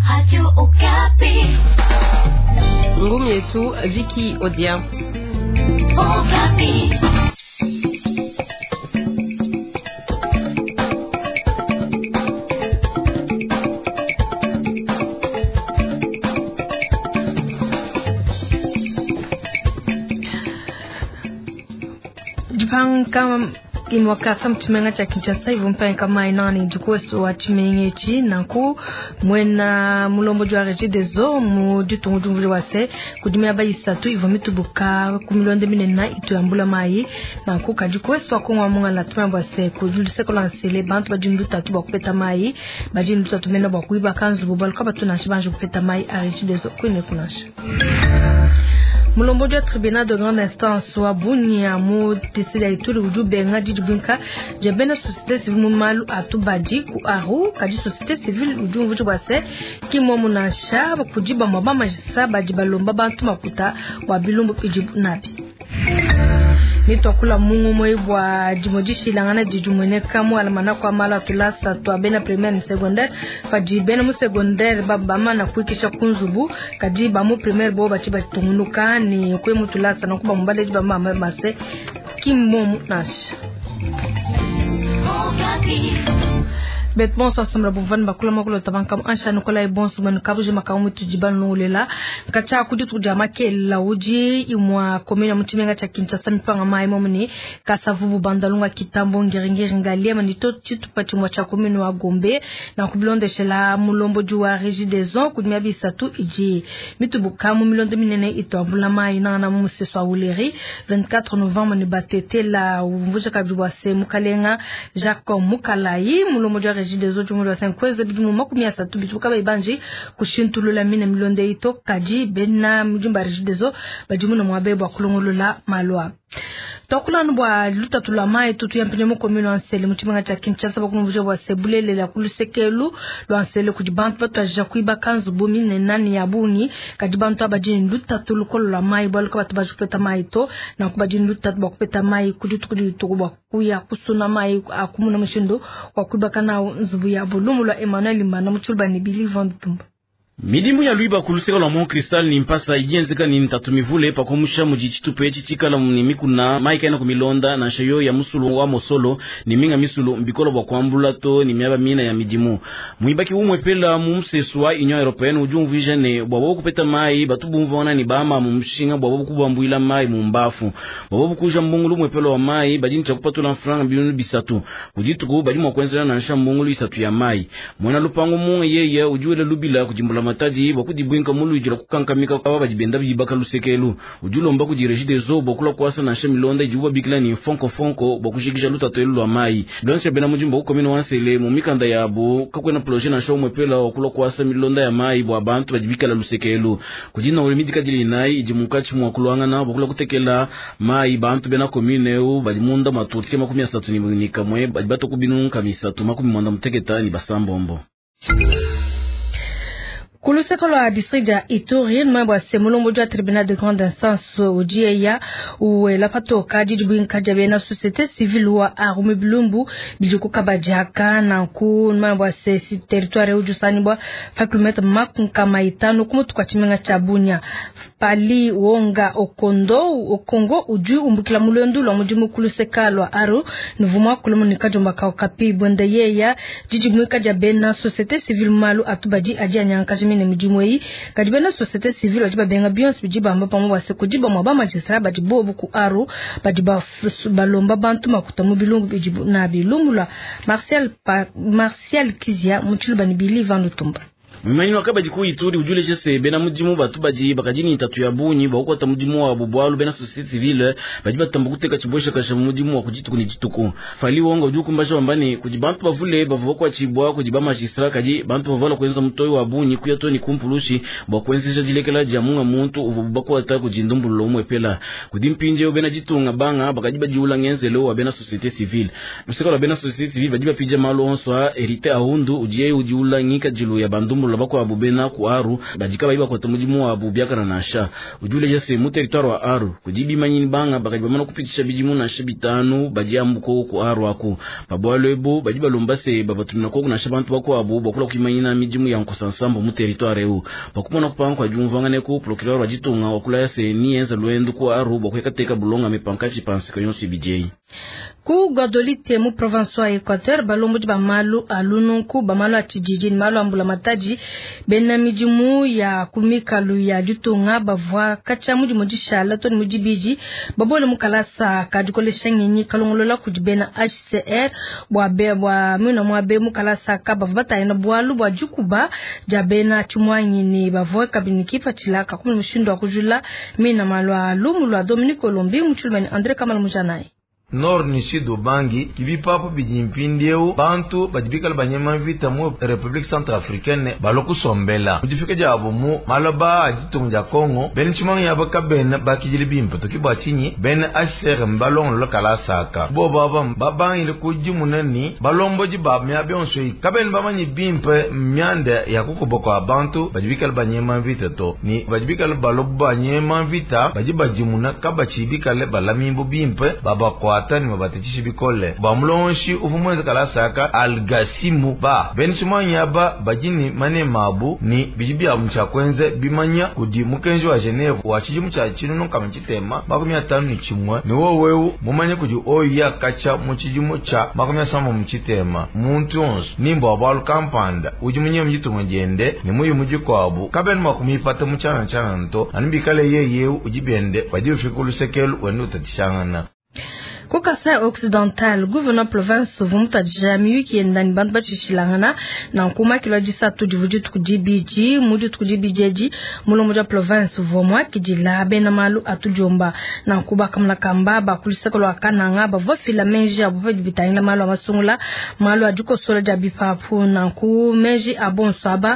Radio Okapi. Ngumi yetu Vicky Odia. Okapi. Kama imwaka samtumenga cha Kinshasa hivyo mpaka kama inani jukwesto wa chimenyechi naku mwena mulombo jwa Régie des Eaux mu ditungu wase kudimya bayisatu hivyo mitubuka kumilonde minena itu yambula mai naku kajukwesto akongwa munga la tumba se kujulise ko lancele bantu bajindu tatu bakupeta mai bajindu tatu mena bakuiba kanzu bobal ka batuna shibanje kupeta mai a Régie des Eaux kwene kunasha mulombo jwa tribunal de grande instance wa Bunia mu tisida ituri ujube ngadi jubinka jabena société civile malu atubaji ku aru kaji société civile ujumvu jubase kimo munasha kujiba mabama jisaba jibalomba bantu makuta wa bilumbu ijibu nabi nitokula mungu moibwa jimojishi langana jijumwene kamu alamana kwa mala tulasa to abena primaire ni secondaire fajibena mu secondaire babama na kuikisha kunzubu kajiba mu primaire bo bachiba tumunuka ni kwe mu tulasa na kuba mbale jiba mama mase kimomu nasha Betbon sa somra buvan bakula makula tabankam ansha nukola ibonsu man kabuje makamu tujiban nulela kacha kuditu jamake lauji imwa komena mutimenga cha Kinshasa mipanga mai momni kasavubu bandalunga kitambo ngiringiri ngalia manito tupati mwa cha komena wa Gombe na kubilonde shela mulombo juwa Régie des Eaux kudimya bisatu iji mitubukamu milonde minene itwabula mai na museswa uleri 24 novembre ni batete la uvuja kabwa se mukalenga Jacob Mukalai mulombo juwa Régie des Eaux jumuro 5 bidumu makumi asatu bituka bayibanji kushintulula mine milonde ito kaji benna mjumba Régie des Eaux bajimuno mwabebo akulongolola malwa tokula nubwa lutatula mai tutu yampine mu commune ansele mutimanga cha Kinshasa bakumuvuje bwa sebulele la kulusekelu lo ansele kujibantu batwa jakuiba kanzu bumi nenani ya bungi kajibantu abajini lutatulu kolola mai bwaluka batu bajupeta mai to na kubajini lutatu bakupeta mai kuditu kuya kusuna mai akumuna mushindo wakuiba kana nzubu ya bulumu la Emmanuel Mbana muchulba ni Believe on Tumba Midimu ya luiba kuluseka la Mont Cristal ni mpasa idienzeka ni ntatumivule pa kumusha mujichitupe chichika la mnimikuna maika ina kumilonda na shayo ya musulu wa mosolo ni minga misulu mbikolo bwa kwambula to ni miaba mina ya midimu muibaki umwepela mumseswa Union Européenne ujumvu ijane bwabo kupeta mai batubumva wana ni bama mumshinga bwabo kubambuila mai mumbafu bwabo kuja mbungulu mwepelo wa mai badini chakupatula franga bilioni bisatu kujituku badini mwakwenzela na nsha mbungulu isatu ya mai mwana lupangu munga yeye ujuele lubila kujimbula mataji bakudibwinka mulu ijira kukankamika kwa bajibenda bijibaka lusekelu ujulomba kuji Régie des Eaux bokula kwasa na shemilonda ijuba bikila ni fonko bakushikisha lutatelu lwa mai donse bena mujimba ukomino wansele mumikanda yabo kakwena projet na show mwepela okula kwasa milonda ya mai bwa bantu bajibikala lusekelu kujina ulimidika jili nai ijimukachi mwakulwanga na bokula kutekela mai bantu bena commune u bajimunda matuti 30 ni kamwe bajibato kubinu kamisatu 10 muteketa ni basambombo Kulusekolo a district ya Ituri mwabwa semulombo jwa tribunal de grande instance ujieya uwe la pato kaji jibwinka jabena société civile wa Arume Bilumbu bijuku kabajaka na ku mwabwa se territoire ujusani bwa fakulmeta makunka maitano kumutuka chimenga cha Bunia pali wonga okongo uju umbukila mulondu la mujimu kulusekalo aru nuvuma kulumunika jomba kapi bonde yeya jijibwinka jabena société civile malu atubaji ajanya mine mjimwei kadibena société civile wajiba benga biyonsi bijiba mbapa mwa sekujiba mwaba majisra bajibovu ku aru bajiba balomba bantu makuta mubilungu bijibu na bilumula Martial Kizia mchuluba ni Believe on Tumba Mimani wakaba jiku Ituri ujule jese bena mujimu batu baji bakajini itatu ya bunyi bakukota mujimu wa bubualu bena société civile bajiba tambukuteka chibosha kasha mujimu wa kujitu kunijituku fali wonga ujuku mbasha wambani kujibantu bavule bavukwa chibwa kujibama majistra kaji bantu bavala kwenza mutoi wa bunyi kuyato ni kumpulushi bakwenzesha dilekela jamunga muntu uvubakwa ata kujindumbulo mwepela kudimpinje ubena jitunga banga bakajiba jiula ngenzelo wa bena société civile musika la bena société civile bajiba pija malo onswa erite ahundu ujiye ujiula ngika jilu ya bandumbulo la bako abu bena ku aru bajika baiba kwa mujimu wa abu biaka na nasha ujule jase mu territoire wa aru kujibi manyini banga bakajiba mana kupitisha bijimu na shibitanu bajia mbuko ku aru aku babwalebo bajiba lombase babatumina ko na shabantu bako abu bakula kimanyina mijimu ya nkosansambo mu territoire u bakupona kupanga kwa jumvangane ko procureur wa jitunga wakula yase ni enza luendu ku aru bakweka teka bulonga mepankachi pansi kanyo CBJ ku godolite mu province wa Equateur balombo ba malu alununku ba malu atijiji malu ambula mataji bena mijimu ya kumikalu ya jutunga bavwa kacha mujimu jishala to mujibiji babole mukalasa kadukole shenyenyi kalongolola kujibena HCR bwa muna mwabe mukalasa ka bavata ina bwalu bwa jukuba jabena chumwanyi ni bavwa kabiniki patilaka kuma mushindo akujula mina malu alumu lwa Dominique Colombi mchulmani Andre Kamal Mujanai nord ni sud bangi kibi papo bijimpindieu bantu bajibikala banyema vita mu Republique Centrafricaine baloku sombela mujifika jabo mu maloba ajitunja Congo ben chimang ya baka ben bakijili bimpo to kibachinyi ben HCR mbalon lokala saka bo baba ile kujimunani balombo jibab mya bionso kaben bamanyi bimpe myande ya kukuboko abantu bajibikala banyema vita to ni bajibikala baloba banyema vita bajibajimuna kabachibikala balamimbo bimpe baba kwa tani mabatichishi bikole bamulonshi ufumweze kala saka algasimu ba benchimanya ba bajini mane mabu ni bijibi ya mchakwenze bimanya kudi mukenji wa Geneve wa chijimu cha chinu nunga mchitema makumia tanu ni chimwe ni wewu mumanye kudi oya kacha mchijimu cha makumia sama mchitema muntu onsu nimbo wabalu kampanda ujimunye mjitu mjende ni muyu mjiko wabu kabeni makumipata mchana nto anibikale yeu ujibende wajibu fikulu sekelu wenu tatishangana Kasai Occidental, gouverneur province vumuta jamiu ki endani bantu bachishilangana na nkuma kilo jisatu divuji tukujibiji muju tukujibiji mulo moja province vomwa kijila bena malu atujomba na nkuba kamla kamba bakulisakolo akananga bavo fila menji abo bitangila malu amasungula malu ajuko sola jabipapu na nku menji abonsaba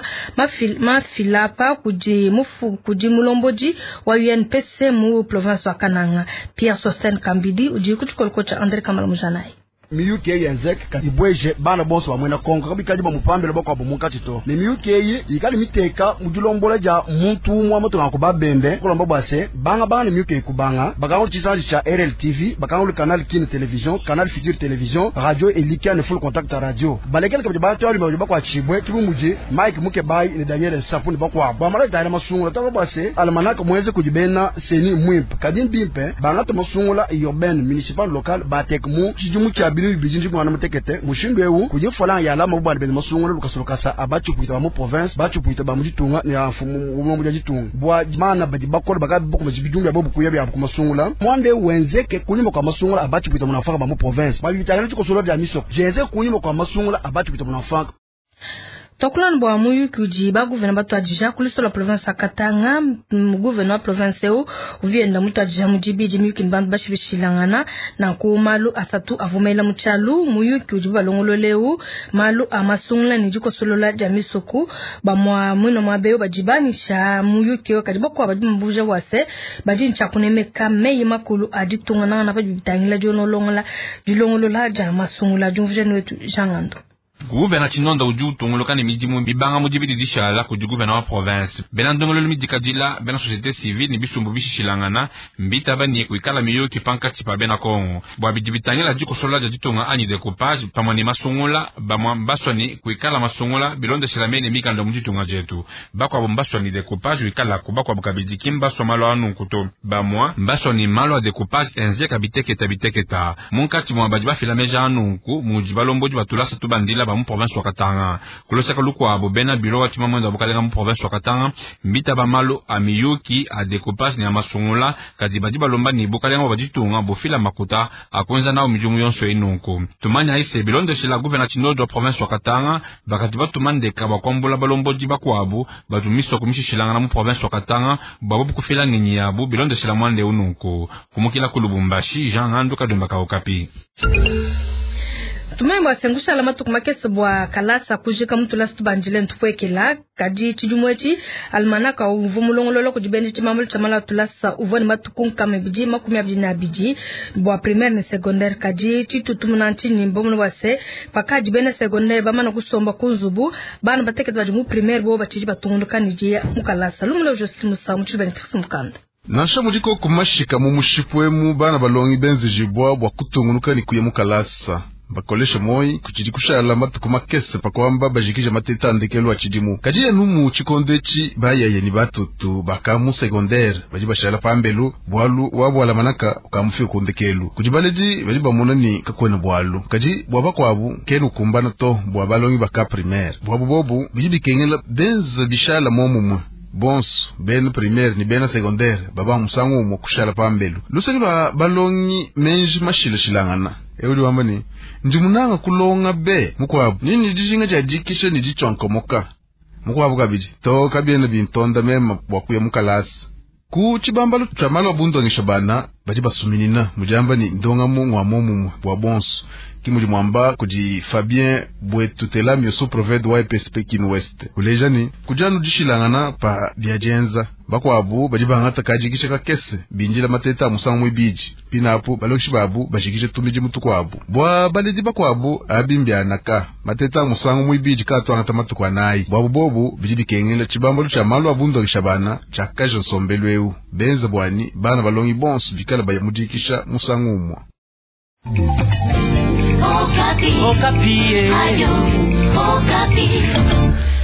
mafilapa kuji mulomboji wa UNPC mu province akananga Pierre Sosten Kambidi uji kocha Andre Kamal Mujanai miyuke yenzek katibweje bana bonso bamwena Kongo kabikaje bamupambele bako abumuka tito ni miyuke yi ikali miteka mujulombola ja muntu mwa moto ngako babende kolombo base banga ni miyuke kubanga bakango chisanji cha RLTV bakango le canal Kin Television canal Futur Television radio Elika ne full contact radio balekele kabje bato ali bako achibwe kibumuje Mike muke bai ni Daniel Sapuni bako abamala taina masungula tango base almanaka mweze kujibena seni mwimp kadin bimpe banga to masungula urbaine municipal local batekmu chijumu cha binu bijinji mwana mutekete mushindo ewu kujifola ya alama bwa bene masungula lukasolokasa abachu kuita mu province bachu kuita ba mujitunga ni afumu mu mujitunga bwa mana badi bakolo bakabi boko majibijunga bobu kuyabi ku masungula mwande wenzeke kunyimo kwa masungula abachu kuita munafaka ba mu province ba bitangana chiko solo bya miso jenze kunyimo kwa masungula abachu kuita munafaka Tokulan bo amuyu kuji ba gouverneur bato ajija kuliso la province Katanga gouverneur province u uvienda mutu ajija mujibiji miyukin bandu bashibishilangana na ku malu asatu avumela muchalu muyu kuji balongololeu malu amasungla nijiko solola jamisoku ba mwino mwabeyo bajibanisha muyu kiyo kadiba kwa badimbuja wase bajincha kunemeka meyi makulu aditunga na bajibitangila jolongolola jamasungula jumvuje nwetu jangando Gouverneur Chinonda uju tongolokani mijimu bibanga mujibidi dishala kuju gouverneur wa province benandongololo midikadila bena société civile ni bisumbu bishishilangana mbita bani kuikala miyo kipanka chipa bena Kongo bwa bijibitangela jiko sola jajitonga ani découpage pamani masongola bamwa mbaswani kuikala masongola bilonde shilamene mikanda mujitunga jetu bakwa mbaswani découpage kuikala kubakwa bukabijikimba somalo anu kuto bamwa mbaswani malo découpage enzie kabiteketa munkati mwa bajiba filameja anu ku mujibalomboji batulasa tubandila ba mu province wa Katanga kulosaka lukwa abo bena biro wa tima mwendo abukalenga mu province wa Katanga mbita ba malo amiyuki a découpage ni amasungula kadi badiba lomba ni bukalenga bajitunga bofila makuta akonza nao mijumu yonso inunku tumanya ise bilonde shila gouverneur Chinonda wa province wa Katanga bakati batumande ka bakombola balomboji bakwabu batumiso kumishishilanga na mu province wa Katanga babu kufila nginyi yabu bilonde shila mwande ununku kumukila kulubumbashi Jean Andu kadumba ka Okapi tumemba sengusha la matu kumakesa bwa kalasa kujika mtu lastu banjile ntupwekela kaji chijumwechi almanaka uvumulongololo kujibendi chimamulu chamala tulasa uvoni matu kunkame biji makumi abjina biji bwa primaire ne secondaire kaji chitutumunanchi nimbomulu wase pakaji bene secondaire bamana kusomba kunzubu bana batekeza bajimu primaire bo bachiji batungunduka nijia mukalasa lumulo josimu sa mchibeni tikisimukanda Nasha mujiko kumashika mu mushipwemu bana balongi benzi jibwa bwa kutungunuka ni kuye mukalasa bakolesha moi kuchidikushala matu kumakese pakwamba bajikije mateta ndekelo achidimu kajiye numu chikondechi bayaye ni batutu bakamu secondaire bajibashala pambelu bwalu wabwala manaka ukamfi kundekelu kujibaleji bajiba monani kakwena bwalu kaji bwaba kwabu kenu kumbana to bwabalongi baka primaire bwabu bobu bijibikengela benzi bishala momumwe bons ben primaire ni ben secondaire baba musangu mu kushala pambelu luseli balongi menji mashile shilangana euli wambani ndimunanga kulonga be mukwabu nini dijinga jajikishe ni dichonkomoka mukwabu kabiji to kabiena bintonda mema bwakuya mukalasi ku chibambalo tutramalo bundo ngishabana baji basuminina mujamba ni ndonga mu ngwamomu bwa bons kimuji mwamba kuji Fabien Bwetutela myoso proved wa PSP Kin West kulejani kujanu dishilangana pa biajenza bakwabu bajibangata kajikisha kakese binjila mateta musangu biji pinapo balokshi babu bashikisha tumiji mutukwabu bwa balidi bakwabu abimbianaka mateta musangu biji katwanga matukwa nayi bwabu bobu bijibikengela chibambalo cha malo abundo gishabana cha kajo sombelweu benza bwani bana balongi bons bikala bayamujikisha musangu mwa Okapi. Ayo, Okapi.